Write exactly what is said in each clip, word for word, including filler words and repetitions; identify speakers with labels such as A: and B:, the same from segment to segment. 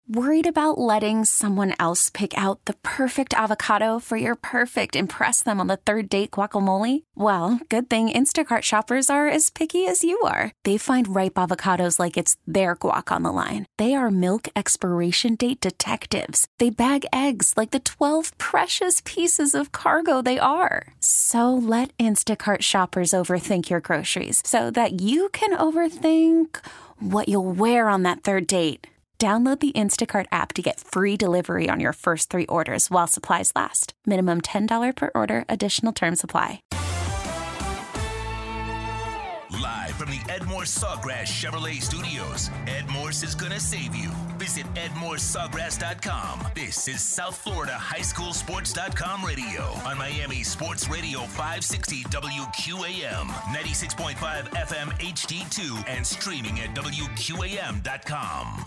A: Worried about letting someone else pick out the perfect avocado for your perfect impress them on the third date guacamole? Well, good thing Instacart shoppers are as picky as you are. They find ripe avocados like it's their guac on the line. They are milk expiration date detectives. They bag eggs like the twelve precious pieces of cargo they are. So let Instacart shoppers overthink your groceries so that you can overthink what you'll wear on that third date. Download the Instacart app to get free delivery on your first three orders while supplies last. Minimum ten dollars per order. Additional terms apply.
B: Live from the Ed Morse Sawgrass Chevrolet Studios, Ed Morse is gonna save you. Visit ed morse sawgrass dot com. This is South Florida High School Sports dot com radio on Miami Sports Radio five sixty W Q A M, ninety-six point five F M H D two, and streaming at W Q A M dot com.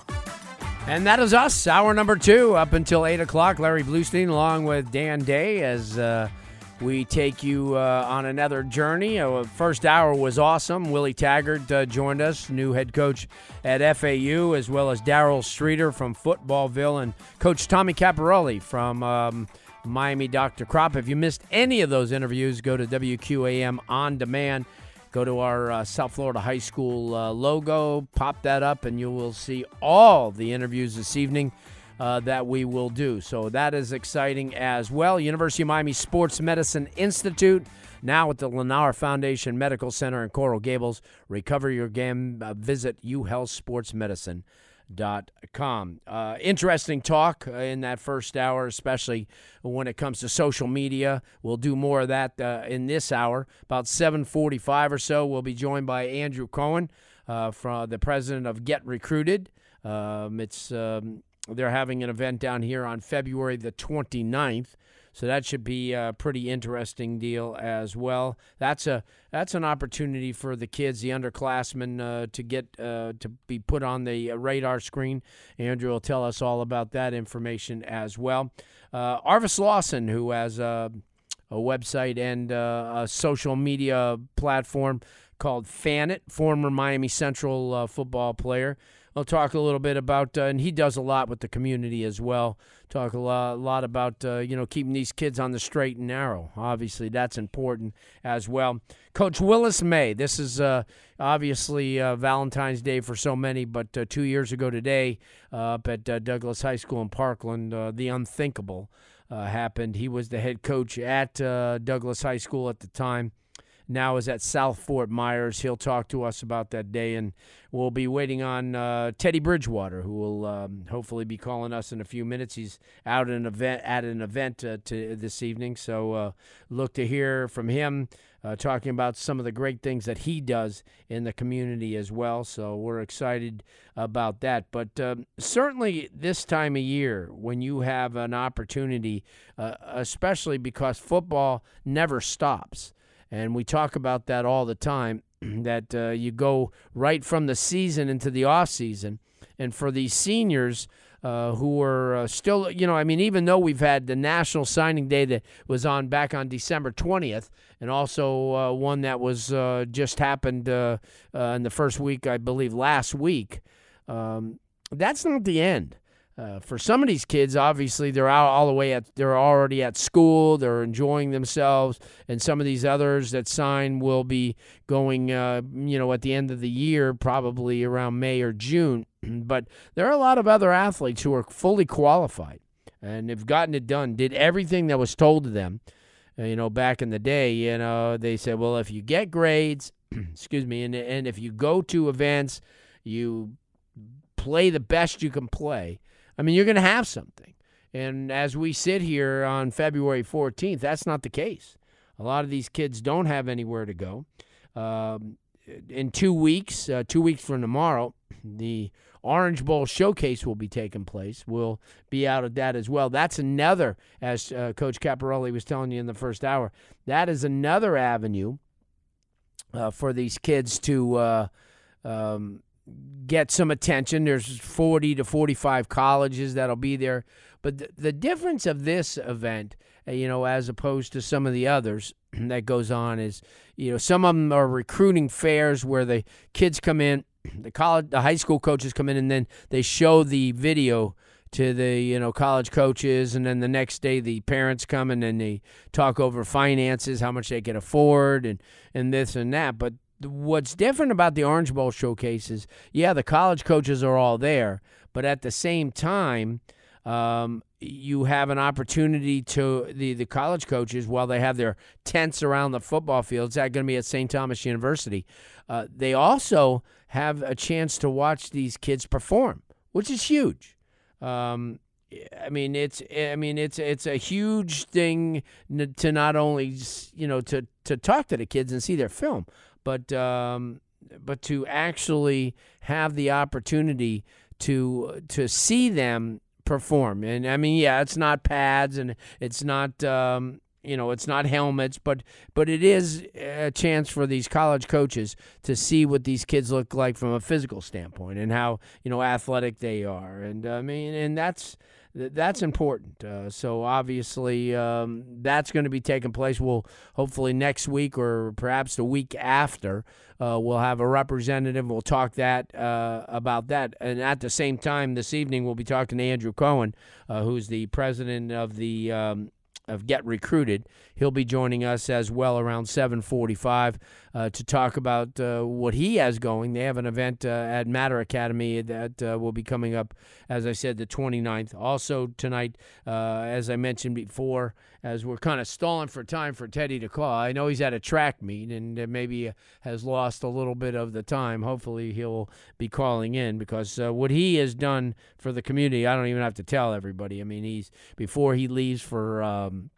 C: And that is us, hour number two, up until eight o'clock. Larry Bluestein along with Dan Day as uh, we take you uh, on another journey. Uh, first hour was awesome. Willie Taggart uh, joined us, new head coach at F A U, as well as Darryl Streeter from Footballville and Coach Tommy Caparelli from um, Miami Doctor Crop. If you missed any of those interviews, go to W Q A M On Demand. Go to our uh, South Florida High School uh, logo, pop that up, and you will see all the interviews this evening uh, that we will do. So that is exciting as well. University of Miami Sports Medicine Institute, now at the Lennar Foundation Medical Center in Coral Gables. Recover your game. Uh, visit u health sports medicine dot com. Uh, interesting talk uh, in that first hour, especially when it comes to social media. We'll do more of that uh, in this hour. About seven forty-five or so, we'll be joined by Andrew Cohen, uh, from the president of Get Recruited. Um, it's um, they're having an event down here on February the twenty-ninth. So that should be a pretty interesting deal as well. That's a that's an opportunity for the kids, the underclassmen, uh, to get uh, to be put on the radar screen. Andrew will tell us all about that information as well. Uh, Arvis Lawson, who has a, a website and uh, a social media platform called Fan It, former Miami Central uh, football player. I'll talk a little bit about, uh, and he does a lot with the community as well. Talk a lot, a lot about, uh, you know, keeping these kids on the straight and narrow. Obviously, that's important as well. Coach Willis May, this is uh, obviously uh, Valentine's Day for so many, but uh, two years ago today uh, up at uh, Douglas High School in Parkland, uh, the unthinkable uh, happened. He was the head coach at uh, Douglas High School at the time. Now is at South Fort Myers. He'll talk to us about that day, and we'll be waiting on uh, Teddy Bridgewater, who will um, hopefully be calling us in a few minutes. He's out at an event at an event uh, to this evening, so uh, look to hear from him, uh, talking about some of the great things that he does in the community as well. So we're excited about that. But uh, certainly this time of year, when you have an opportunity, uh, especially because football never stops. And we talk about that all the time, that uh, you go right from the season into the off season. And for these seniors uh, who are uh, still, you know, I mean, even though we've had the National Signing Day that was on back on December twentieth, and also uh, one that was uh, just happened uh, uh, in the first week, I believe, last week, um, that's not the end. Uh, for some of these kids, obviously, they're out all the way at, they're already at school, they're enjoying themselves, and some of these others that sign will be going, uh, you know, at the end of the year, probably around May or June. But there are a lot of other athletes who are fully qualified and have gotten it done, did everything that was told to them. Uh, you know, back in the day, you know, they said, well, if you get grades, excuse me, and and if you go to events, you play the best you can play, I mean, you're going to have something. And as we sit here on February fourteenth, that's not the case. A lot of these kids don't have anywhere to go. Um, in two weeks, uh, two weeks from tomorrow, the Orange Bowl Showcase will be taking place. We'll be out of that as well. That's another, as uh, Coach Caparelli was telling you in the first hour, that is another avenue uh, for these kids to uh, um, get some attention. There's forty to forty-five colleges that'll be there. But th- the difference of this event, uh, you know, as opposed to some of the others that goes on is, you know, some of them are recruiting fairs where the kids come in, the college, the high school coaches come in, and then they show the video to the, you know, college coaches, and then the next day the parents come and then they talk over finances, how much they can afford, and, and this and that. But what's different about the Orange Bowl showcase is, yeah, the college coaches are all there, but at the same time, um, you have an opportunity to the, the college coaches, while they have their tents around the football fields, that's going to be at Saint Thomas University. Uh, they also have a chance to watch these kids perform, which is huge. Um, I mean, it's I mean it's it's a huge thing to not only, you know, to, to talk to the kids and see their film, but um, but to actually have the opportunity to to see them perform. And I mean, yeah, it's not pads and it's not um, you know, it's not helmets, but but it is a chance for these college coaches to see what these kids look like from a physical standpoint and how, you know, athletic they are. And I mean, and that's that's important. Uh, so obviously, um, that's going to be taking place. We'll hopefully next week or perhaps the week after, uh, we'll have a representative. We'll talk that uh, about that. And at the same time, this evening we'll be talking to Andrew Cohen, uh, who's the president of the um, of Get Recruited. He'll be joining us as well around seven forty-five uh, to talk about uh, what he has going. They have an event uh, at Matter Academy that uh, will be coming up, as I said, the twenty-ninth. Also tonight, uh, as I mentioned before, as we're kind of stalling for time for Teddy to call. I know he's at a track meet and uh, maybe has lost a little bit of the time. Hopefully he'll be calling in because uh, what he has done for the community, I don't even have to tell everybody. I mean, he's before he leaves for um,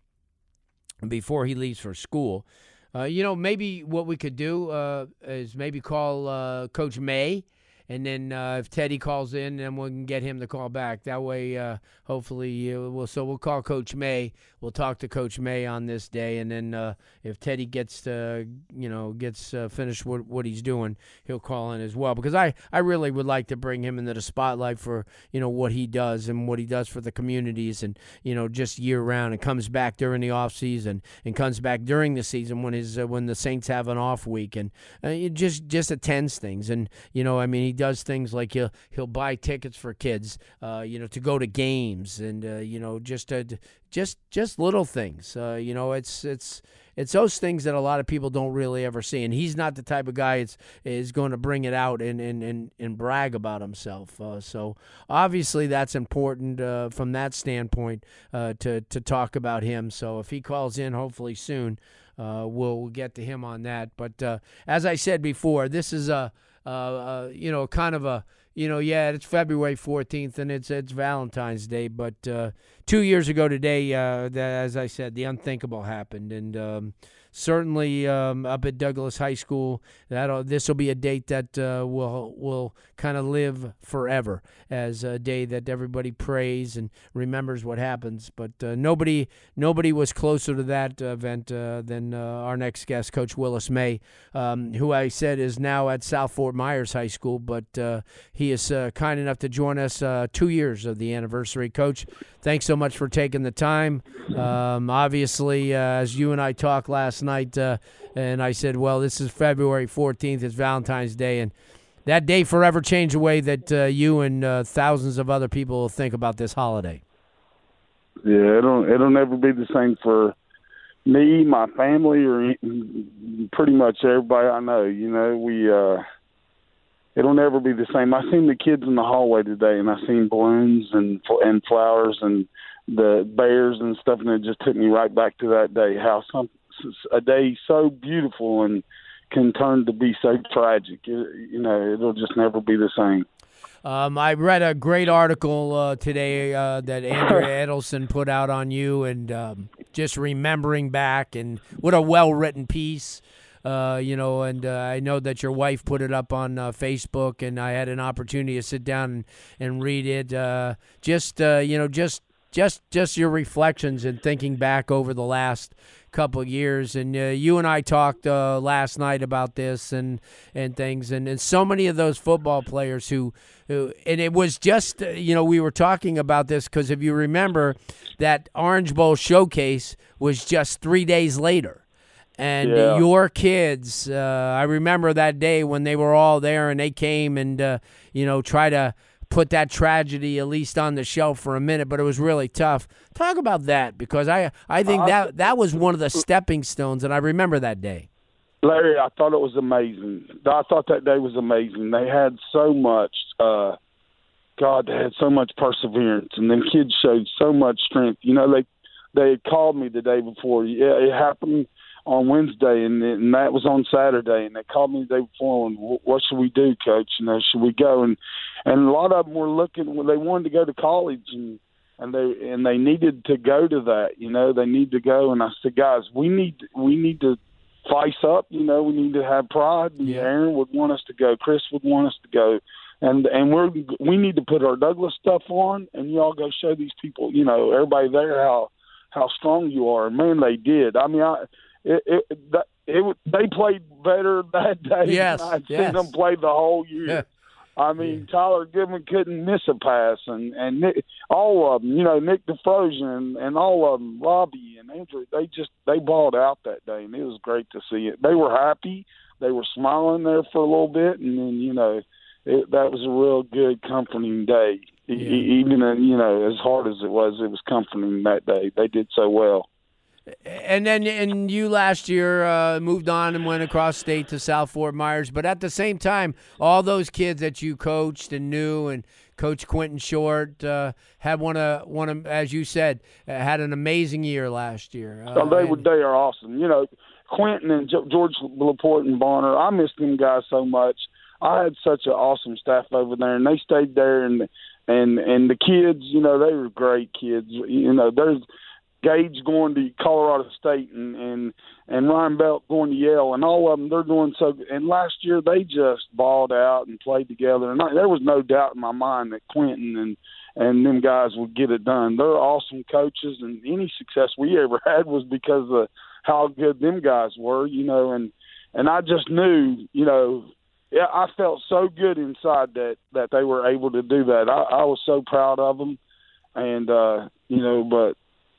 C: before he leaves for school. Uh, you know, maybe what we could do uh, is maybe call uh, Coach May, and then uh, if Teddy calls in, then we can get him to call back. That way, uh, hopefully, uh, we'll so we'll call Coach May. We'll talk to Coach May on this day, and then uh, if Teddy gets to, you know, gets uh, finished what, what he's doing, he'll call in as well. Because I, I really would like to bring him into the spotlight for, you know, what he does and what he does for the communities, and, you know, just year round, and comes back during the off season and comes back during the season when his uh, when the Saints have an off week, and uh, it just just attends things. And, you know, I mean, he does things like he'll he'll buy tickets for kids, uh, you know, to go to games, and uh, you know, just uh, just just little things. Uh, you know, it's it's it's those things that a lot of people don't really ever see. And he's not the type of guy that's is going to bring it out and and, and, and brag about himself. Uh, so obviously that's important uh, from that standpoint uh, to to talk about him. So if he calls in, hopefully soon, uh, we'll get to him on that. But uh, as I said before, this is a Uh, uh, you know, kind of a, you know, yeah, it's February fourteenth and it's it's Valentine's Day, but uh, two years ago today, uh, the, as I said, the unthinkable happened, and um, certainly um, up at Douglas High School, that this will be a date that uh, will will kind of live forever as a day that everybody prays and remembers what happens. But uh, nobody nobody was closer to that event uh, than uh, our next guest, Coach Willis May, um, who I said is now at South Fort Myers High School, but uh, he is uh, kind enough to join us uh, two years of the anniversary. Coach, thanks so much for taking the time. Um, obviously, uh, as you and I talked last night, uh, and I said, well, this is February fourteenth, it's Valentine's Day, and that day forever changed the way that uh, you and uh, thousands of other people will think about this holiday.
D: Yeah, it'll it'll never be the same for me, my family, or pretty much everybody I know. You know, we uh, it'll never be the same. I seen the kids in the hallway today, and I seen balloons and and flowers and the bears and stuff, and it just took me right back to that day. How some a day so beautiful and can turn to be so tragic. It, you know, it'll just never be the same.
C: Um, I read a great article uh, today uh, that Andrea Edelson put out on you, and um, just remembering back, and what a well-written piece. Uh, you know, and uh, I know that your wife put it up on uh, Facebook, and I had an opportunity to sit down and, and read it. Uh, just, uh, you know, just just just your reflections and thinking back over the last couple of years. And uh, you and I talked uh, last night about this and and things, and, and so many of those football players who, who and it was just, uh, you know, we were talking about this because if you remember, that Orange Bowl showcase was just three days later. And
D: yeah.
C: your kids, uh, I remember that day when they were all there and they came and, uh, you know, try to put that tragedy at least on the shelf for a minute, but it was really tough. Talk about that, because I I think that that was one of the stepping stones, and I remember that day.
D: Larry, I thought it was amazing. I thought that day was amazing. They had so much, uh, God, they had so much perseverance, and them kids showed so much strength. You know, they they had called me the day before. Yeah, it happened on Wednesday, and, and that was on Saturday, and they called me the day before, and what should we do, Coach? You know, should we go? And and a lot of them were looking, well, they wanted to go to college, and and they and they needed to go to that. You know, they need to go. And I said, guys, we need we need to face up. You know, we need to have pride. And
C: yeah.
D: Aaron would want us to go. Chris would want us to go. And and we're we need to put our Douglas stuff on, and y'all go show these people, you know, everybody there how how strong you are. And man, they did. I mean, I it it, it, it they played better that day
C: yes,
D: than I'd
C: yes.
D: seen them play the whole year.
C: Yeah.
D: I mean,
C: yeah.
D: Tyler Goodman couldn't miss a pass, and and Nick, all of them, you know, Nick DeFrozen and, and all of them, Robbie and Andrew, they just they balled out that day, and it was great to see it. They were happy, they were smiling there for a little bit, and then you know. It, that was a real good, comforting day. Yeah. E- even, uh, you know, as hard as it was, it was comforting that day. They did so well.
C: And then and you last year uh, moved on and went across state to South Fort Myers. But at the same time, all those kids that you coached and knew, and Coach Quentin Short uh, had one of, one of, as you said, uh, had an amazing year last year. Uh,
D: oh, they,
C: and,
D: they are awesome. You know, Quentin and George Laporte and Bonner, I miss them guys so much. I had such an awesome staff over there, and they stayed there, and and and the kids, you know, they were great kids. You know, there's Gage going to Colorado State, and and and Ryan Belt going to Yale, and all of them, they're doing so good. And last year they just balled out and played together, and I, there was no doubt in my mind that Quentin and and them guys would get it done. They're awesome coaches, and any success we ever had was because of how good them guys were, you know, and and I just knew, you know. Yeah, I felt so good inside that, that they were able to do that. I, I was so proud of them, and uh, you know, but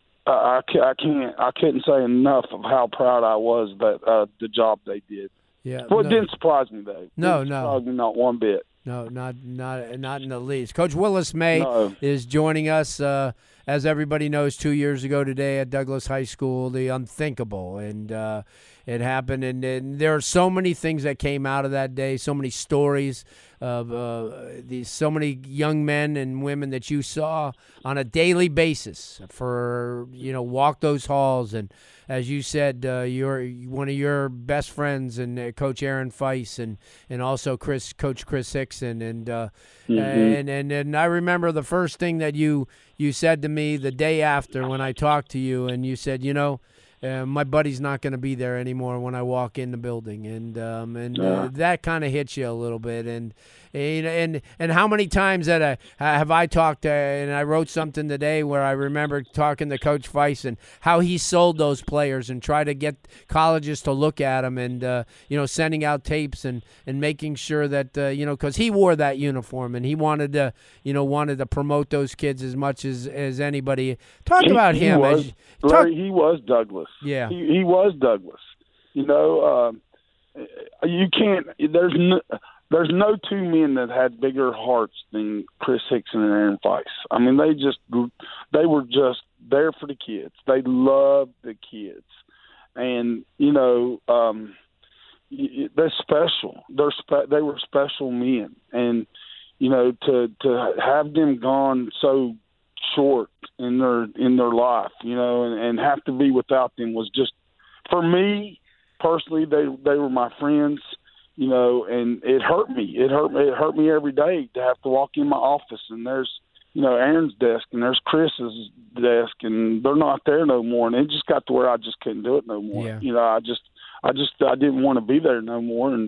D: I, I can't, I couldn't say enough of how proud I was that uh, the job they did.
C: Yeah,
D: well,
C: no.
D: it didn't surprise me though. It
C: no,
D: didn't
C: no,
D: surprise me not one bit.
C: No, not not not in the least. Coach Willis May
D: no.
C: is joining us. Uh, as everybody knows, two years ago today at Douglas High School, the unthinkable, and uh, it happened. And, and there are so many things that came out of that day, so many stories of uh, these, so many young men and women that you saw on a daily basis for, you know, walk those halls. And as you said, uh, you're one of your best friends, and uh, Coach Aaron Feist, and and also Chris, Coach Chris Hickson, and uh, mm-hmm. and and and I remember the first thing that you you said to me the day after when I talked to you, and you said, you know, uh, my buddy's not going to be there anymore when I walk in the building, and um, and
D: yeah.
C: uh, that kind of hits you a little bit, and and and and how many times that I, have I talked to, and I wrote something today where I remember talking to Coach Feist and how he sold those players and tried to get colleges to look at them, and uh, you know, sending out tapes and, and making sure that uh, you know, because he wore that uniform and he wanted to, you know, wanted to promote those kids as much as, as anybody. Talk
D: he,
C: about
D: he
C: him.
D: Was,
C: as,
D: Larry,
C: talk,
D: he was Douglas.
C: Yeah,
D: he, he was Douglas. You know, uh, you can't. There's no. There's no two men that had bigger hearts than Chris Hickson and Aaron Feist. I mean, they just they were just there for the kids. They loved the kids, and you know, um, they're special. They're spe- they were special men, and you know, to to have them gone so short in their in their life, you know, and, and have to be without them was just, for me personally, they they were my friends. You know, and it hurt me. It hurt me. It hurt me every day to have to walk in my office and there's, you know, Aaron's desk and there's Chris's desk and they're not there no more. And it just got to where I just couldn't do it no more.
C: Yeah.
D: You know, I just, I just, I didn't want to be there no more. And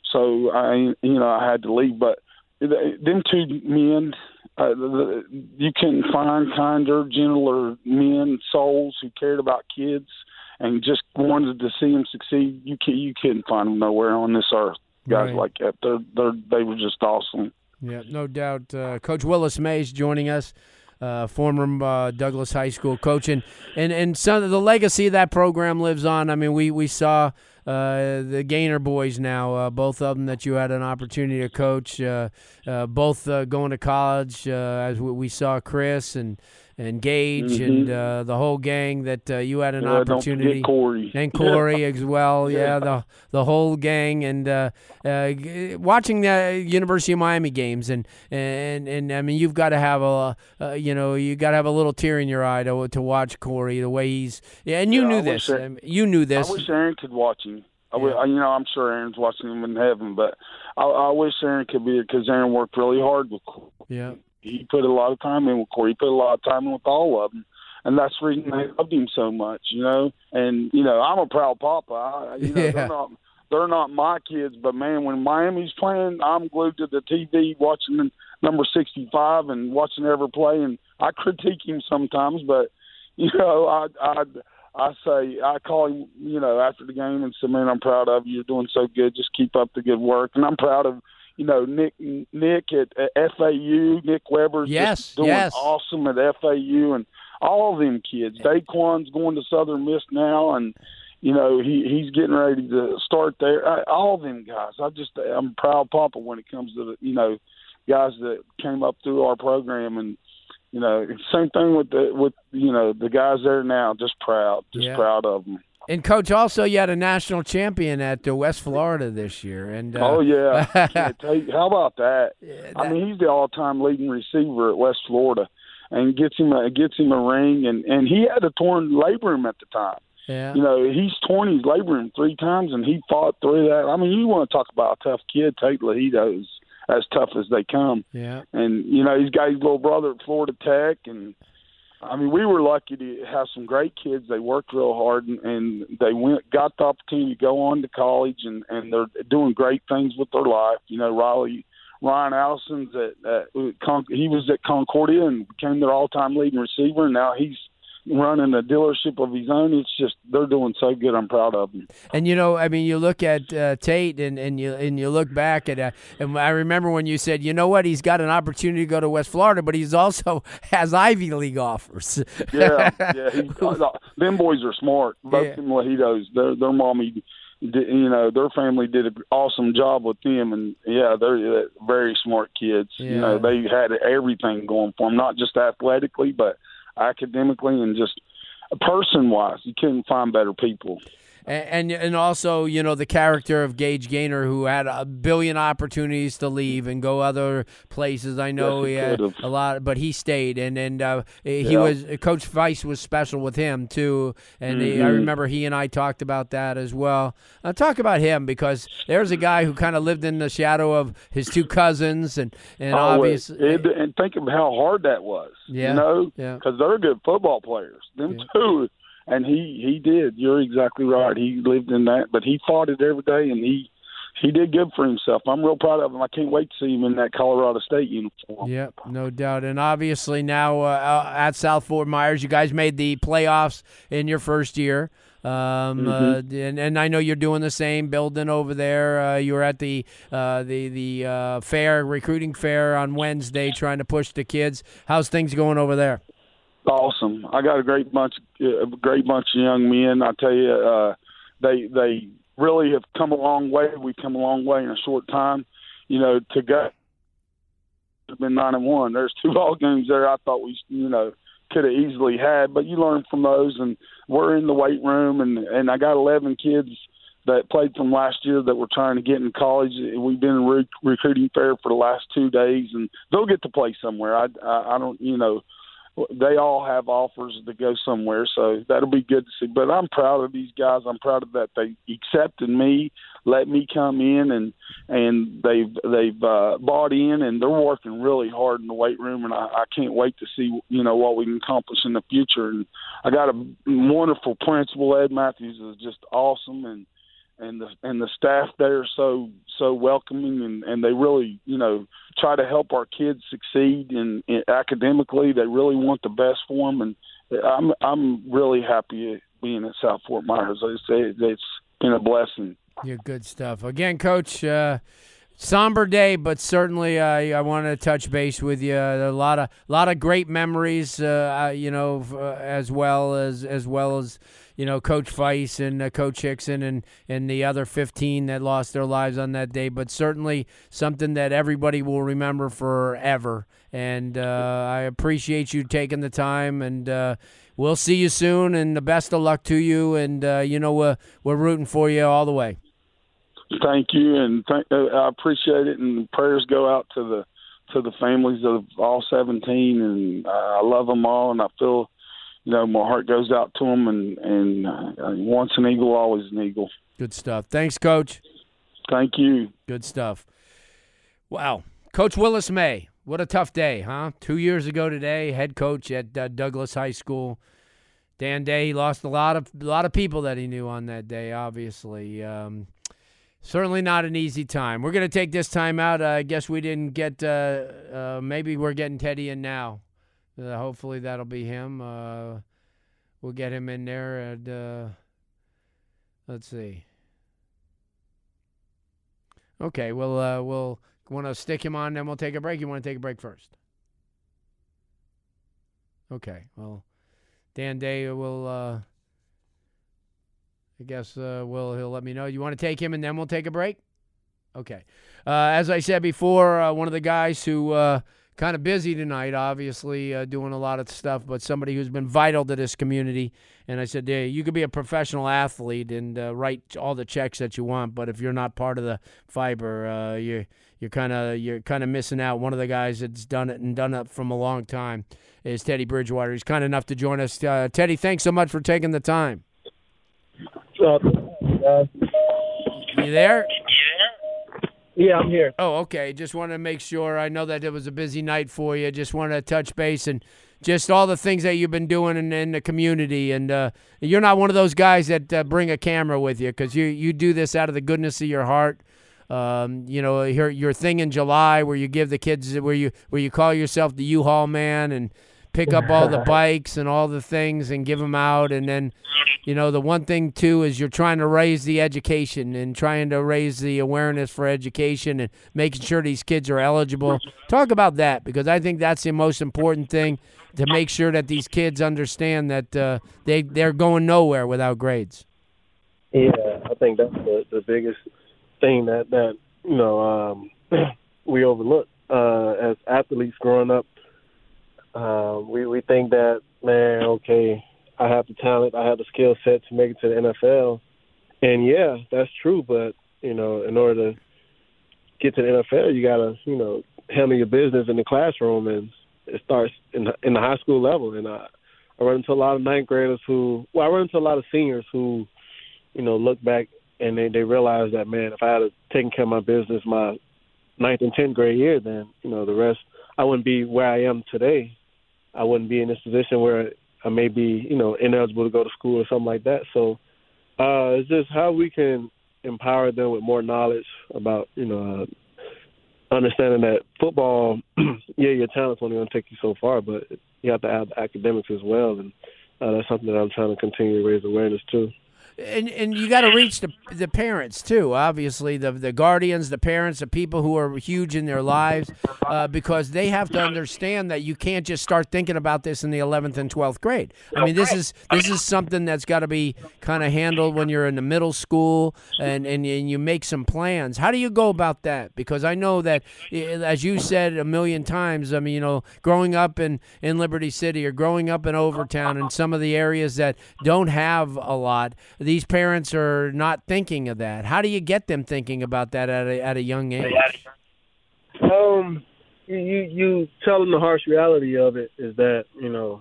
D: so I, you know, I had to leave. But them two men, uh, you couldn't find kinder, gentler men, souls who cared about kids and just wanted to see them succeed. You can, you couldn't find them nowhere on this earth. Guys
C: right.
D: like that, they're, they're, they were just awesome.
C: Yeah, no doubt. Uh, Coach Willis Mays joining us, uh, former uh, Douglas High School coach, and, and and some of the legacy of that program lives on. I mean, we we saw uh, the Gaynor boys now, uh, both of them that you had an opportunity to coach, uh, uh, both uh, going to college, uh, as we, we saw Chris and and Gage mm-hmm. and uh, the whole gang that uh, you had an
D: yeah,
C: opportunity.
D: Don't forget Corey.
C: And Corey as well, yeah,
D: yeah,
C: the the whole gang, and uh, uh, watching the University of Miami games, and and and I mean, you've got to have a, uh, you know, you got to have a little tear in your eye to to watch Corey, the way he's, yeah, and you
D: yeah,
C: knew
D: I
C: this,
D: Aaron,
C: you knew this.
D: I wish Aaron could watch him. I
C: yeah.
D: w- you know, I'm sure Aaron's watching him in heaven, but I, I wish Aaron could be, because Aaron worked really hard with Corey.
C: Yeah.
D: He put a lot of time in with Corey. He put a lot of time in with all of them. And that's the reason they loved him so much, you know. And, you know, I'm a proud papa. I, you know,
C: yeah.
D: they're not they're not my kids, but, man, when Miami's playing, I'm glued to the T V watching number sixty-five and watching every play. And I critique him sometimes, but, you know, I I, I say, I call him, you know, after the game and say, man, I'm proud of you. You're doing so good. Just keep up the good work. And I'm proud of You know, Nick Nick at F A U, Nick Weber's
C: yes,
D: just doing
C: yes.
D: awesome at F A U, and all of them kids. Daquan's going to Southern Miss now, and, you know, he, he's getting ready to start there. I, all of them guys. I just, I'm a proud papa when it comes to, the, you know, guys that came up through our program. And, you know, same thing with, the with you know, the guys there now, just proud, just
C: yeah.
D: proud of them.
C: And, Coach, also you had a national champion at uh, West Florida this year. And uh,
D: oh, yeah. Can't tell you, how about that?
C: Yeah, that?
D: I mean, he's the all-time leading receiver at West Florida, and gets him a, gets him a ring. And, and he had a torn labrum at the time.
C: Yeah.
D: You know, he's torn his labrum three times, and he fought through that. I mean, you want to talk about a tough kid. Tate Lahito's as tough as they come.
C: Yeah.
D: And, you know, he's got his little brother at Florida Tech, and I mean, we were lucky to have some great kids. They worked real hard, and, and they went, got the opportunity to go on to college, and, and they're doing great things with their life. You know, Riley, Ryan Allison's at, at Con- he was at Concordia and became their all-time leading receiver, and now he's running a dealership of his own. It's just, they're doing so good. I'm proud of them.
C: And, you know, I mean, you look at uh, Tate and, and you and you look back at, uh, and I remember when you said, you know what, he's got an opportunity to go to West Florida, but he's also has Ivy League offers.
D: yeah, yeah. He, uh, them boys are smart. Both
C: yeah.
D: them Lahitos, their their mommy, did, you know, their family did an awesome job with them, and yeah, they're, they're very smart kids.
C: Yeah.
D: You know, they had everything going for them, not just athletically, but academically and just person-wise. You couldn't find better people.
C: And, and and also, you know, the character of Gage Gaynor, who had a billion opportunities to leave and go other places. I know
D: yes, he
C: he had
D: could've.
C: a lot, but he stayed. And and uh, he
D: yeah.
C: was Coach Weiss was special with him too. And
D: mm-hmm.
C: he, I remember he and I talked about that as well. I'll talk about him because there's a guy who kind of lived in the shadow of his two cousins, and and
D: oh,
C: obviously,
D: it, and think of how hard that was.
C: Yeah,
D: you know,
C: yeah,
D: because they're good football players. Them
C: yeah.
D: too. And he, he did. You're exactly right. He lived in that, but he fought it every day, and he he did good for himself. I'm real proud of him. I can't wait to see him in that Colorado State uniform.
C: Yep, no doubt. And obviously now uh, at South Fort Myers, you guys made the playoffs in your first year. Um,
D: mm-hmm.
C: uh, and, and I know you're doing the same, building over there. Uh, you were at the uh, the the uh, fair, recruiting fair on Wednesday, trying to push the kids. How's things going over there?
D: Awesome. I got a great bunch, a great bunch of young men. I tell you, uh, they they really have come a long way. We've come a long way in a short time. You know, to go, have been nine and one. There's two ball games there. I thought we, you know, could have easily had, but you learn from those. And we're in the weight room, and and I got eleven kids that played from last year that were trying to get in college. We've been re- recruiting fair for the last two days, and they'll get to play somewhere. I I, I don't, you know. They all have offers to go somewhere, so that'll be good to see. But I'm proud of these guys. I'm proud of that they accepted me, let me come in, and and they've they've uh, bought in, and they're working really hard in the weight room. And I, I can't wait to see you know what we can accomplish in the future. And I got a wonderful principal. Ed Matthews is just awesome, and and the and the staff there are so so welcoming, and, and they really you know try to help our kids succeed in, in academically. They really want the best for them, and I'm I'm really happy being at South Fort Myers. I say it's been a blessing.
C: You're good stuff. Again, Coach, uh, Somber day, but certainly uh, I want to touch base with you. A lot of lot of great memories, uh, you know, uh, as well as as well as you know, Coach Feist and uh, Coach Hickson and and the other fifteen that lost their lives on that day. But certainly something that everybody will remember forever. And uh, I appreciate you taking the time. And uh, we'll see you soon. And the best of luck to you. And uh, you know, we're we're rooting for you all the way.
D: Thank you, and th- I appreciate it. And prayers go out to the to the families of all seventeen, and I love them all. And I feel, you know, my heart goes out to them. And and uh, once an eagle, always an eagle.
C: Good stuff. Thanks, Coach.
D: Thank you.
C: Good stuff. Wow, Coach Willis May. What a tough day, huh? Two years ago today, head coach at uh, Douglas High School. Dan Day, he lost a lot of a lot of people that he knew on that day. Obviously. Um, Certainly not an easy time. We're going to take this time out. Uh, I guess we didn't get uh, – uh, maybe we're getting Teddy in now. Uh, hopefully that'll be him. Uh, we'll get him in there. And uh, let's see. Okay, we'll, uh, we'll want to stick him on, then we'll take a break. You want to take a break first? Okay, well, Dan Day will uh, – I guess uh, will he'll let me know. You want to take him and then we'll take a break? Okay. Uh, as I said before, uh, one of the guys who uh, kind of busy tonight, obviously uh, doing a lot of stuff, but somebody who's been vital to this community. And I said, hey, you could be a professional athlete and uh, write all the checks that you want, but if you're not part of the fiber, uh, you're you're kind of you're kind of missing out. One of the guys that's done it and done it from a long time is Teddy Bridgewater. He's kind enough to join us. Uh, Teddy, thanks so much for taking the time.
E: Uh,
C: you there?
E: Yeah, I'm here.
C: Oh, okay. Just wanted to make sure. I know that it was a busy night for you. Just wanted to touch base and just all the things that you've been doing in, in the community. And uh, you're not one of those guys that uh, bring a camera with you because you, you do this out of the goodness of your heart. Um, you know, your your thing in July where you give the kids, where you where you call yourself the U-Haul man and pick up all the bikes and all the things and give them out. And then, you know, the one thing, too, is you're trying to raise the education and trying to raise the awareness for education and making sure these kids are eligible. Talk about that, because I think that's the most important thing, to make sure that these kids understand that uh, they, they're going nowhere without grades.
E: Yeah, I think that's the, the biggest thing that, that you know, um, we overlook uh, as athletes growing up. Uh, we, we think that, man, okay, I have the talent, I have the skill set to make it to the N F L. And, yeah, that's true. But, you know, in order to get to the N F L, you got to, you know, handle your business in the classroom. And it starts in the, in the high school level. And I, I run into a lot of ninth graders who – well, I run into a lot of seniors who, you know, look back and they, they realize that, man, if I had taken care of my business my ninth and tenth grade year, then, you know, the rest – I wouldn't be where I am today. I wouldn't be in this position where I may be, you know, ineligible to go to school or something like that. So uh, it's just how we can empower them with more knowledge about, you know, uh, understanding that football, yeah, your talent's only going to take you so far, but you have to add the academics as well. And uh, that's something that I'm trying to continue to raise awareness to.
C: And and you got to reach the the parents too. Obviously, the the guardians, the parents, the people who are huge in their lives, uh, because they have to understand that you can't just start thinking about this in the eleventh and twelfth grade. I mean, this is this is something that's got to be kind of handled when you're in the middle school and, and and you make some plans. How do you go about that? Because I know that, as you said a million times, I mean, you know, growing up in, in Liberty City or growing up in Overtown and some of the areas that don't have a lot, these parents are not thinking of that. How do you get them thinking about that at a, at a young age?
E: Um, you, you tell them the harsh reality of it is that, you know,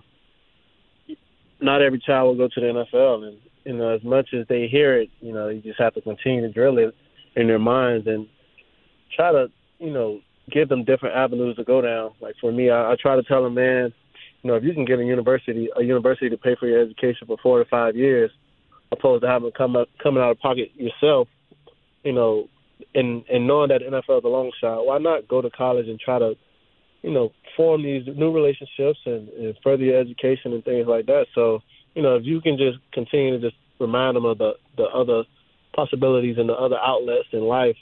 E: not every child will go to the N F L. And, you know, as much as they hear it, you know, you just have to continue to drill it in their minds and try to, you know, give them different avenues to go down. Like for me, I, I try to tell them, man, you know, if you can get a university, a university to pay for your education for four to five years, opposed to having come up, coming out of pocket yourself, you know, and, and knowing that the N F L is a long shot, why not go to college and try to, you know, form these new relationships and, and further your education and things like that. So, you know, if you can just continue to just remind them of the, the other possibilities and the other outlets in life,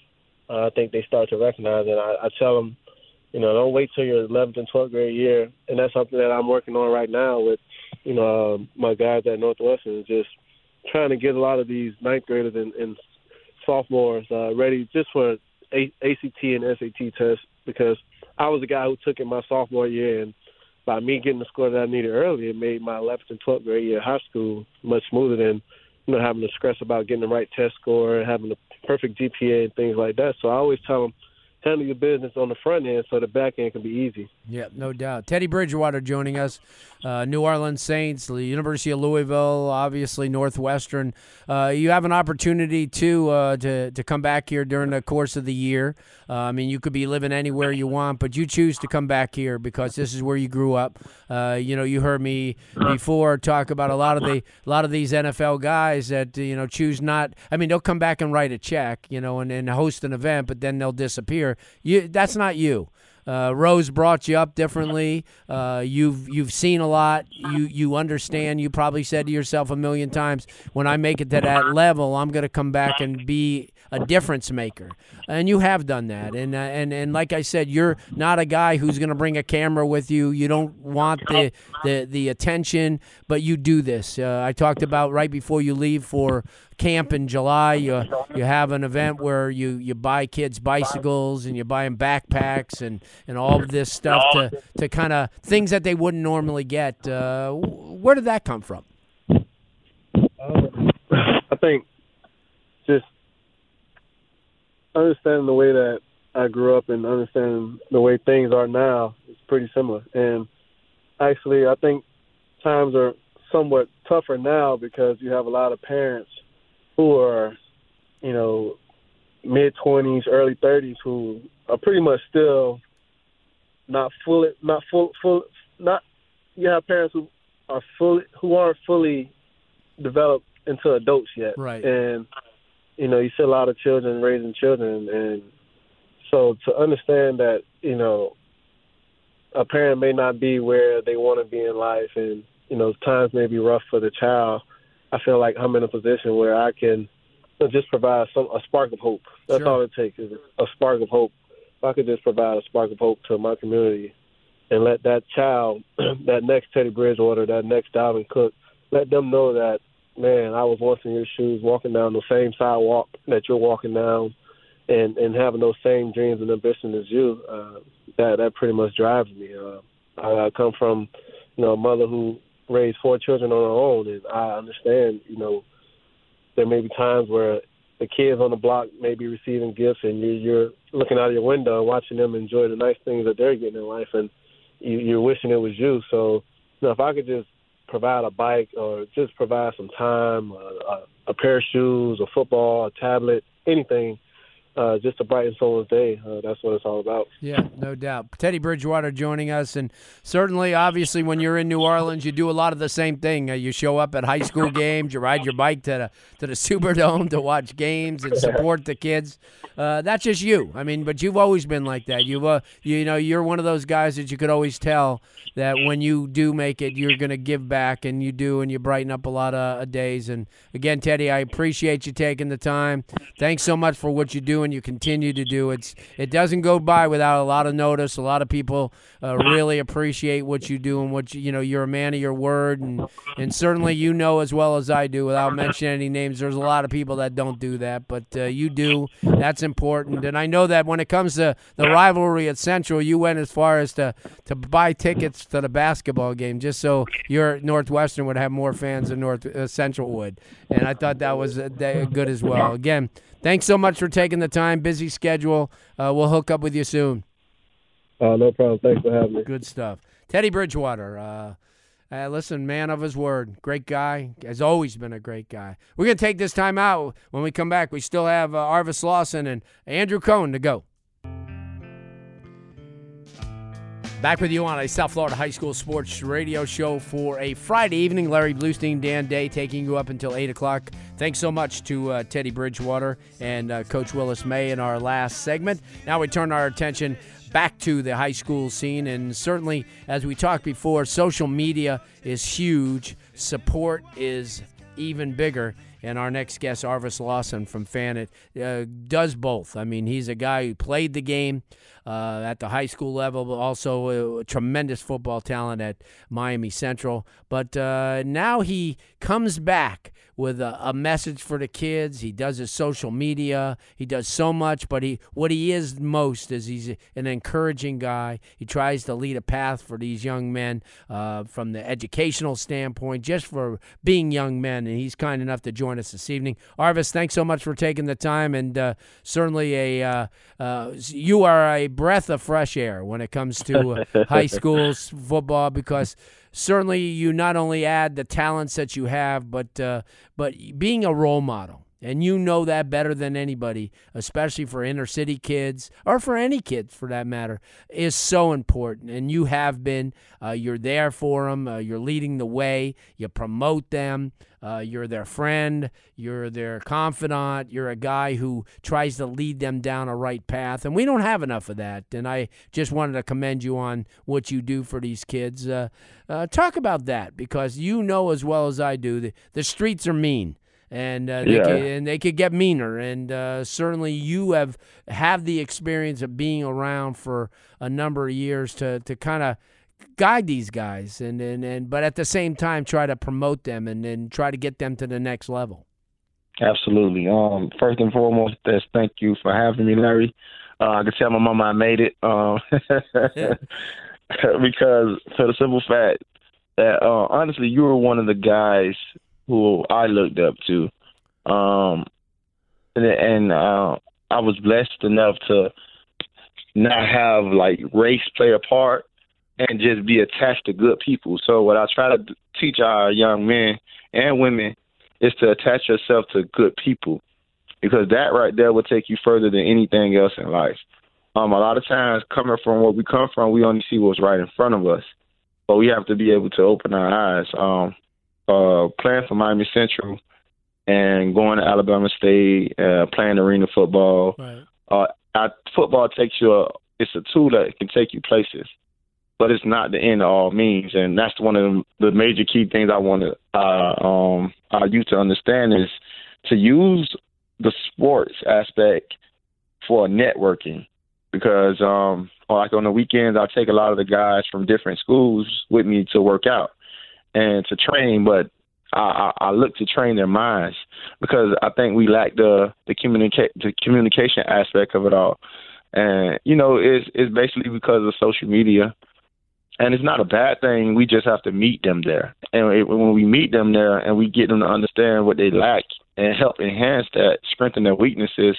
E: uh, I think they start to recognize it. I, I tell them, you know, don't wait till your eleventh and twelfth grade year, and that's something that I'm working on right now with, you know, um, my guys at Northwestern, is just trying to get a lot of these ninth graders and, and sophomores uh, ready just for A- ACT and S A T tests, because I was the guy who took it my sophomore year, and by me getting the score that I needed early, it made my eleventh and twelfth grade year of high school much smoother than, you know, having to stress about getting the right test score, having the perfect G P A and things like that. So I always tell them, handle your business on the front end so the back end can be easy.
C: Yeah, no doubt. Teddy Bridgewater joining us, uh, New Orleans Saints, the University of Louisville, obviously Northwestern. Uh, you have an opportunity to, uh, to to come back here during the course of the year. Uh, I mean, you could be living anywhere you want, but you choose to come back here because this is where you grew up. Uh, you know, you heard me before talk about a lot of the a lot of these N F L guys that, you know, choose not. I mean, they'll come back and write a check, you know, and, and host an event, but then they'll disappear. You, that's not you. Uh, Rose brought you up differently. Uh, you've you've seen a lot. You you understand. You probably said to yourself a million times, when I make it to that level, I'm going to come back and be a difference maker. And you have done that. And uh, and and like I said, you're not a guy who's going to bring a camera with you. You don't want the the, the attention, but you do this. Uh, I talked about right before you leave for camp in July, you you have an event where you, you buy kids bicycles and you buy them backpacks and, and all of this stuff to, to kind of things that they wouldn't normally get. Uh, where did that come from?
E: Um, I think just understanding the way that I grew up and understanding the way things are now is pretty similar. And actually, I think times are somewhat tougher now because you have a lot of parents who are, you know, mid-twenties, early thirties, who are pretty much still not fully, not full, full, not. You have parents who are fully, who aren't fully developed into adults yet,
C: right?
E: And you know, you see a lot of children raising children, and so to understand that, you know, a parent may not be where they want to be in life, and you know, times may be rough for the child. I feel like I'm in a position where I can just provide some a spark of hope. That's
C: Sure.
E: all it takes, is a spark of hope. If I could just provide a spark of hope to my community and let that child, that next Teddy Bridgewater, that next Dalvin Cook, let them know that, man, I was once in your shoes, walking down the same sidewalk that you're walking down, and, and having those same dreams and ambitions as you. Uh, that that pretty much drives me. Uh, I, I come from, you know, a mother who raised four children on her own, and I understand, you know, there may be times where the kids on the block may be receiving gifts, and you, you're looking out of your window and watching them enjoy the nice things that they're getting in life, and you, you're wishing it was you. So, you know, if I could just provide a bike or just provide some time, a, a, a pair of shoes, a football, a tablet, anything, uh, just to brighten someone's day, uh, that's what it's all about.
C: Yeah, no doubt. Teddy Bridgewater joining us, and certainly, obviously, when you're in New Orleans, you do a lot of the same thing. Uh, you show up at high school games, you ride your bike to the to the Superdome to watch games and support the kids. Uh, that's just you. I mean, but you've always been like that. You've, uh, you know, you're one of those guys that you could always tell that when you do make it, you're going to give back, and you do, and you brighten up a lot of uh, days. And again, Teddy, I appreciate you taking the time. Thanks so much for what you do and you continue to do. It's it doesn't go by without a lot of notice. A lot of people uh, really appreciate what you do and what you, you know. You're a man of your word, and and certainly you know as well as I do, without mentioning any names, there's a lot of people that don't do that, but uh, you do. That's important. And I know that when it comes to the rivalry at Central, you went as far as to to buy tickets to the basketball game just so your Northwestern would have more fans than North uh, Central would. And I thought that was uh, good as well. Again, thanks so much for taking the time. Busy schedule. Uh, we'll hook up with you soon.
E: Uh, no problem. Thanks for having me.
C: Good stuff. Teddy Bridgewater. Uh, uh, listen, man of his word. Great guy. Has always been a great guy. We're going to take this time out. When we come back, we still have uh, Arvis Lawson and Andrew Cohn to go. Back with you on a South Florida High School Sports Radio show for a Friday evening. Larry Bluestein, Dan Day, taking you up until eight o'clock. Thanks so much to uh, Teddy Bridgewater and uh, Coach Willis May in our last segment. Now we turn our attention back to the high school scene, and certainly, as we talked before, social media is huge. Support is even bigger. And our next guest, Arvis Lawson from Faneuil, uh, does both. I mean, he's a guy who played the game uh, at the high school level, but also a tremendous football talent at Miami Central. But uh, now he comes back with a, a message for the kids. He does his social media. He does so much, but he what he is most is he's an encouraging guy. He tries to lead a path for these young men uh, from the educational standpoint, just for being young men, and he's kind enough to join us this evening. Arvis, thanks so much for taking the time, and uh, certainly a uh, uh, you are a breath of fresh air when it comes to uh, high school football, because certainly you not only add the talents that you have, but uh, but being a role model. And you know that better than anybody, especially for inner city kids or for any kids for that matter, is so important. And you have been. Uh, you're there for them. Uh, you're leading the way. You promote them. Uh, you're their friend. You're their confidant. You're a guy who tries to lead them down a right path. And we don't have enough of that. And I just wanted to commend you on what you do for these kids. Uh, uh, talk about that, because you know as well as I do that the streets are mean. And uh, they
D: yeah.
C: could, and they could get meaner, and uh, certainly you have have the experience of being around for a number of years to, to kind of guide these guys, and, and, and but at the same time try to promote them and, and try to get them to the next level.
F: Absolutely. Um, first and foremost, that's thank you for having me, Larry. Uh, I can tell my mama I made it um, because for the simple fact that uh, honestly, you were one of the guys who I looked up to. Um, and and uh, I was blessed enough to not have, like, race play a part and just be attached to good people. So what I try to teach our young men and women is to attach yourself to good people, because that right there will take you further than anything else in life. Um, a lot of times, coming from where we come from, we only see what's right in front of us, but we have to be able to open our eyes. Um, Uh, playing for Miami Central and going to Alabama State, uh, playing arena football.
C: Right.
F: Uh, I, football takes you, a, it's a tool that can take you places, but it's not the end of all means. And that's one of the major key things I want to, uh, um, our youth to understand is to use the sports aspect for networking, because um, like on the weekends, I take a lot of the guys from different schools with me to work out and to train, but I, I, I look to train their minds, because I think we lack the the, communica- the communication aspect of it all. And, you know, it's, it's basically because of social media, and it's not a bad thing. We just have to meet them there. And it, when we meet them there and we get them to understand what they lack and help enhance that, strengthen their weaknesses,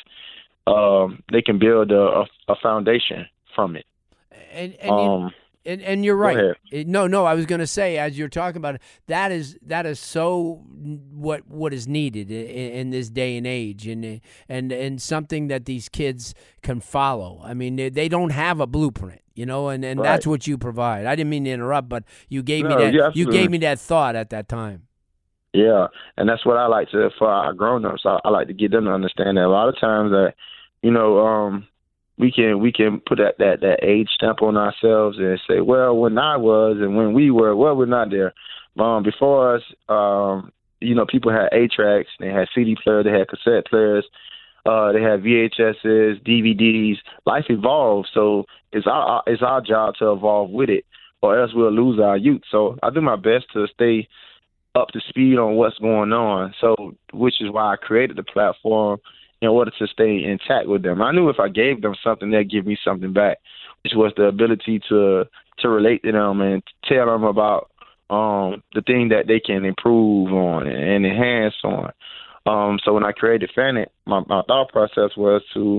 F: um, they can build a, a foundation from it.
C: And, and
F: um,
C: you- And, and you're right. It, no, no, I was going to say, as you're talking about it, that is that is so what what is needed in, in this day and age, and and and something that these kids can follow. I mean, they, they don't have a blueprint, you know, and, and
F: right.
C: that's what you provide. I didn't mean to interrupt, but you gave
F: no,
C: me that.
F: Yeah,
C: you gave me that thought at that time.
F: Yeah, and that's what I like to for our grown-ups. I, I like to get them to understand that a lot of times that, you know, um. We can we can put that, that, that age stamp on ourselves and say, well, when I was and when we were, well, we're not there. Um, before us, um, you know, people had eight tracks, they had C D players, they had cassette players, uh, they had V H S's, D V Ds. Life evolved, so it's our it's our job to evolve with it, or else we'll lose our youth. So I do my best to stay up to speed on what's going on. So, which is why I created the platform, in order to stay intact with them. I knew if I gave them something, they'd give me something back, which was the ability to to relate to them and tell them about um, the thing that they can improve on and enhance on. Um, so when I created Faneuil, my, my thought process was to,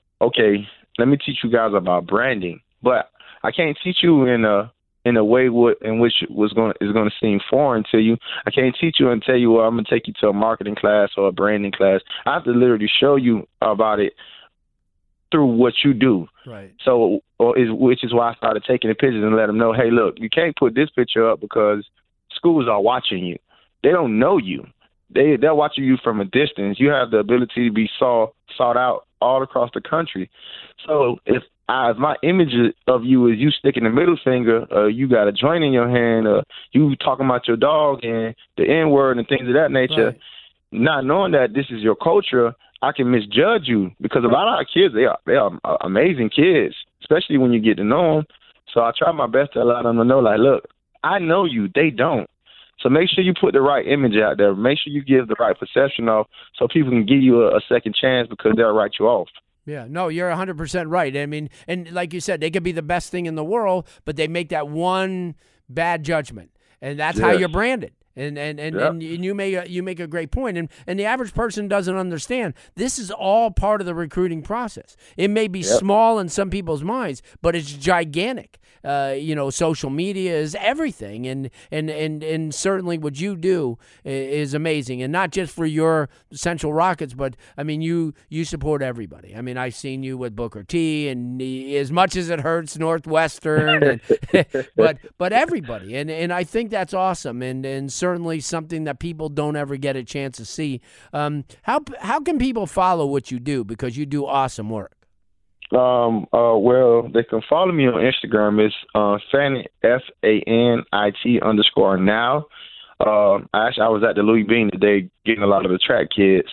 F: okay, let me teach you guys about branding, but I can't teach you in a in a way what, in which was going is going to seem foreign to you. I can't teach you and tell you, well, I'm going to take you to a marketing class or a branding class. I have to literally show you about it through what you do.
C: Right.
F: So, or is, which is why I started taking the pictures and let them know, hey, look, you can't put this picture up because schools are watching you. They don't know you. They, they're watching you from a distance. You have the ability to be saw, sought out all across the country. So if I, if my image of you is you sticking the middle finger, uh, you got a joint in your hand, uh, you talking about your dog and the N-word and things of that nature,
C: right.
F: not knowing that this is your culture, I can misjudge you because a lot of our kids, they are they are amazing kids, especially when you get to know them. So I try my best to allow them to know, like, look, I know you, they don't. So make sure you put the right image out there. Make sure you give the right perception off so people can give you a, a second chance because they'll write you off.
C: Yeah, no, you're one hundred percent right. I mean, and like you said, they could be the best thing in the world, but they make that one bad judgment, and that's yes. how you're branded. And and and, yep. and you make a, you make a great point. And and the average person doesn't understand this is all part of the recruiting process. It may be yep. small in some people's minds, but it's gigantic. Uh, you know, social media is everything, and and and and certainly what you do is amazing, and not just for your Central Rockets, but I mean, you you support everybody. I mean, I've seen you with Booker T, and as much as it hurts, Northwestern, and, but but everybody, and and I think that's awesome, and and certainly something that people don't ever get a chance to see. Um, how how can people follow what you do, because you do awesome work?
F: Um, uh, well, they can follow me on Instagram. It's uh, Fanit, F A N I T underscore now. Uh, actually, I was at the Louis Bean today getting a lot of the track kids.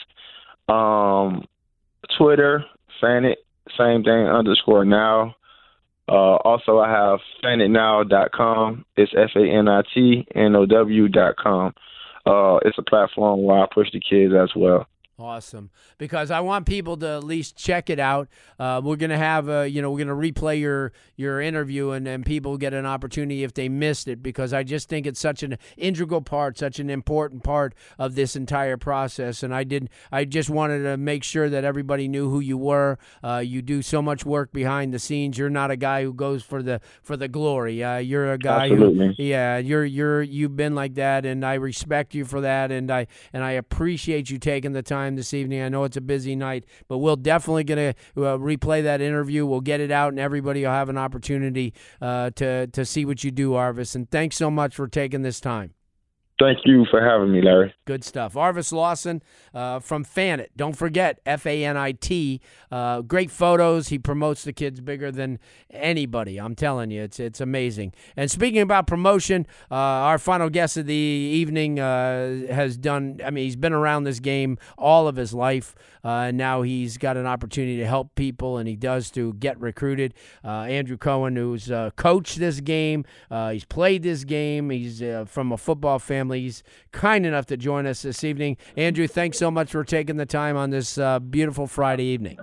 F: Um, Twitter, Fanit, same thing, underscore now. Uh, also, I have fanit now dot com. It's F A N I T N O W dot com. Uh, it's a platform where I push the kids as well.
C: Awesome, because I want people to at least check it out. Uh, we're gonna have, a, you know, we're gonna replay your your interview, and and people get an opportunity if they missed it, because I just think it's such an integral part, such an important part of this entire process. And I did, I just wanted to make sure that everybody knew who you were. Uh, you do so much work behind the scenes. You're not a guy who goes for the for the glory. Uh, you're a guy
F: Absolutely.
C: who, yeah, you're you're you've been like that, and I respect you for that, and I and I appreciate you taking the time this evening. I know it's a busy night, but we're definitely going to uh, replay that interview. We'll get it out, and everybody will have an opportunity uh, to to see what you do, Arvis. And thanks so much for taking this time.
F: Thank you for having me, Larry.
C: Good stuff. Arvis Lawson uh, from Fanit. Don't forget, F A N I T. Uh, great photos. He promotes the kids bigger than anybody. I'm telling you, it's it's amazing. And speaking about promotion, uh, our final guest of the evening uh, has done, I mean, he's been around this game all of his life, uh, and now he's got an opportunity to help people, and he does to get recruited. Uh, Andrew Cohen, who's uh, coached this game. Uh, he's played this game. He's uh, from a football family. He's kind enough to join us this evening. Andrew, thanks so much for taking the time on this uh, beautiful Friday evening.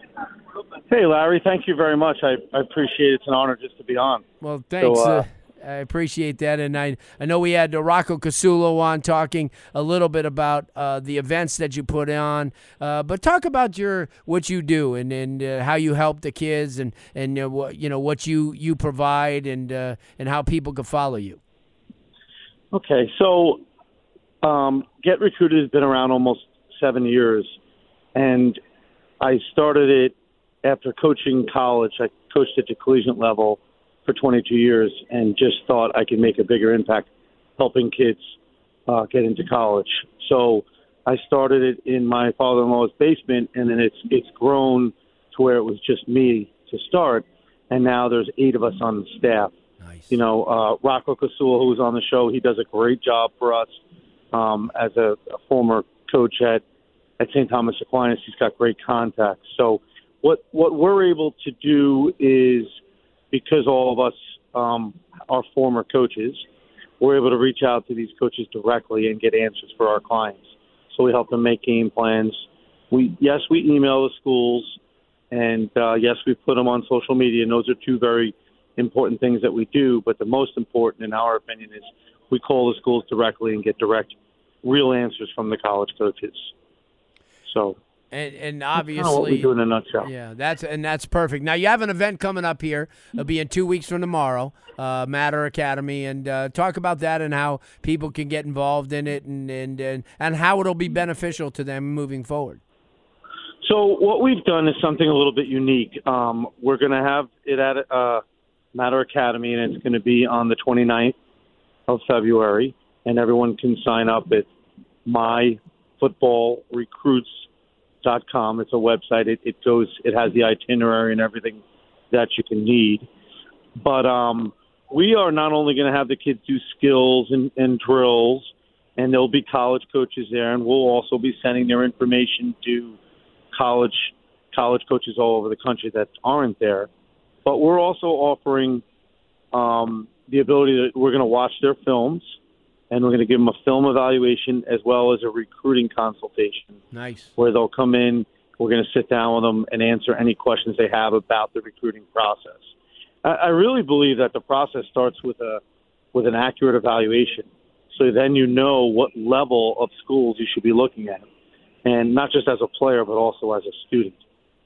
G: Hey, Larry, thank you very much. I, I appreciate it. It's an honor just to be on.
C: Well, thanks.
G: So, uh,
C: uh, I appreciate that. And I I know we had uh, Rocco Casulo on talking a little bit about uh, the events that you put on. Uh, but talk about your what you do and, and uh, how you help the kids and, and uh, what, you know, what you, you provide and uh, and how people can follow you.
G: Okay, so um, Get Recruited has been around almost seven years, and I started it after coaching college. I coached at the collegiate level for twenty-two years and just thought I could make a bigger impact helping kids uh, get into college. So I started it in my father-in-law's basement, and then it's it's grown to where it was just me to start, and now there's eight of us on the staff.
C: Nice.
G: You know, uh, Rocco Casulo, who's on the show, he does a great job for us um, as a, a former coach at, at Saint Thomas Aquinas. He's got great contacts. So what what we're able to do is, because all of us um, are former coaches, we're able to reach out to these coaches directly and get answers for our clients. So we help them make game plans. We yes, we email the schools, and uh, yes, we put them on social media, and those are two very important things that we do, but the most important, in our opinion, is we call the schools directly and get direct, real answers from the college coaches. So,
C: and, and obviously,
G: that's kind of what we do in a nutshell.
C: Yeah, that's and that's perfect. Now you have an event coming up here. It'll be in two weeks from tomorrow, uh, Matter Academy, and uh, talk about that and how people can get involved in it, and and and, and how it'll be beneficial to them moving forward.
G: So what we've done is something a little bit unique. Um, we're going to have it at uh, Matter Academy, and it's going to be on the twenty-ninth of February, and everyone can sign up at my football recruits dot com. It's a website. It, it goes. It has the itinerary and everything that you can need. But um, we are not only going to have the kids do skills and, and drills and there'll be college coaches there, and we'll also be sending their information to college college coaches all over the country that aren't there. But we're also offering um, the ability that we're going to watch their films, and we're going to give them a film evaluation as well as a recruiting consultation.
C: Nice.
G: Where they'll come in, we're going to sit down with them and answer any questions they have about the recruiting process. I, I really believe that the process starts with a with an accurate evaluation. So then you know what level of schools you should be looking at, and not just as a player, but also as a student.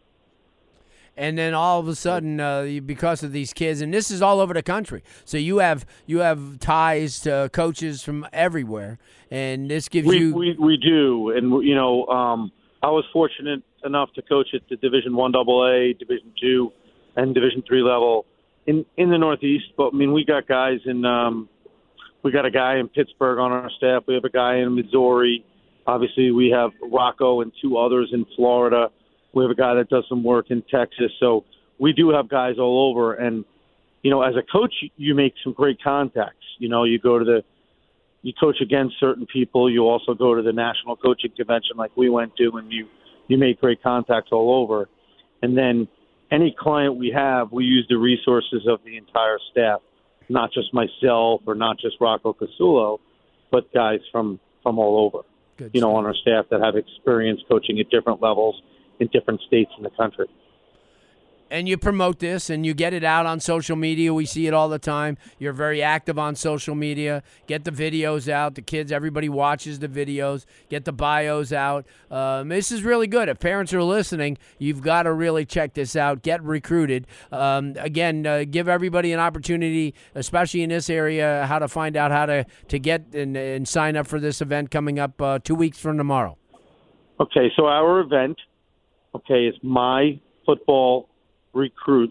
C: And then all of a sudden, uh, you- because of these kids, and this is all over the country, so you have you have ties to coaches from everywhere, and this gives
G: We,
C: you.
G: we we do, and you know, um, I was fortunate enough to coach at the Division One Double A, Division Two, and Division Three level in in the Northeast. But I mean, we got guys in. Um, we got a guy in Pittsburgh on our staff. We have a guy in Missouri. Obviously, we have Rocco and two others in Florida. We have a guy that does some work in Texas. So we do have guys all over. And, you know, as a coach, you make some great contacts. You know, you go to the, you coach against certain people. You also go to the national coaching convention like we went to, and you, you make great contacts all over. And then any client we have, we use the resources of the entire staff, not just myself or not just Rocco Casullo, but guys from, from all over,
C: Good
G: you know,
C: stuff.
G: on our staff that have experience coaching at different levels in different states in the country.
C: And you promote this, and you get it out on social media. We see it all the time. You're very active on social media. Get the videos out. The kids, everybody watches the videos. Get the bios out. Um, this is really good. If parents are listening, you've got to really check this out. Get recruited. Um, again, uh, give everybody an opportunity, especially in this area, how to find out how to, to get and, and sign up for this event coming up uh, two weeks from tomorrow.
G: Okay, so our event, okay, is my football recruits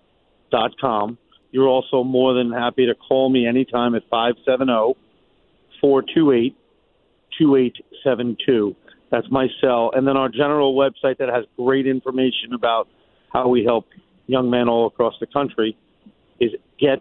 G: dot com. You're also more than happy to call me anytime at five seven zero, four two eight, two eight seven two. That's my cell. And then our general website that has great information about how we help young men all across the country is get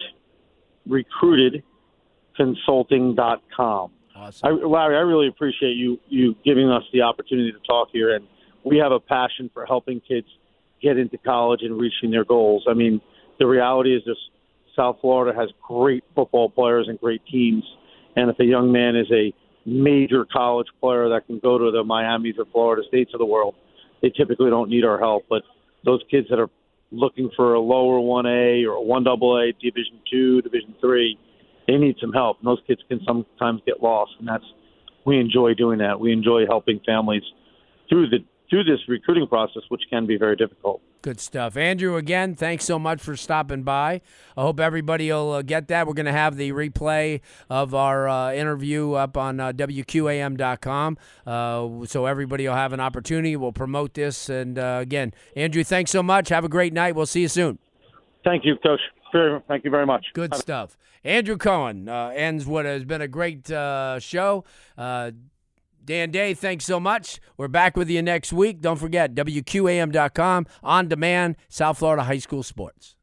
G: recruited consulting dot com.
C: Awesome.
G: I, Larry, I really appreciate you you giving us the opportunity to talk here. And we have a passion for helping kids get into college and reaching their goals. I mean, the reality is this: South Florida has great football players and great teams. And if a young man is a major college player that can go to the Miamis or Florida States of the world, they typically don't need our help. But those kids that are looking for a lower one A or a one double A, Division two, Division three, they need some help. And those kids can sometimes get lost. And that's, we enjoy doing that. We enjoy helping families through the through this recruiting process, which can be very difficult.
C: Good stuff. Andrew, again, thanks so much for stopping by. I hope everybody will uh, get that. We're going to have the replay of our uh, interview up on uh, W Q A M dot com, uh, so everybody will have an opportunity. We'll promote this. And, uh, again, Andrew, thanks so much. Have a great night. We'll see you soon.
G: Thank you, Coach. Very, thank you very much.
C: Good stuff. Andrew Cohen uh, ends what has been a great uh, show. Uh, Dan Day, thanks so much. We're back with you next week. Don't forget, W Q A M dot com, on demand, South Florida High School Sports.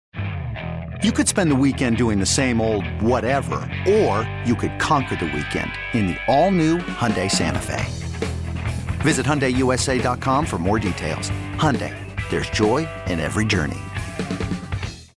H: You could spend the weekend doing the same old whatever, or you could conquer the weekend in the all-new Hyundai Santa Fe. Visit Hyundai U S A dot com for more details. Hyundai, there's joy in every journey.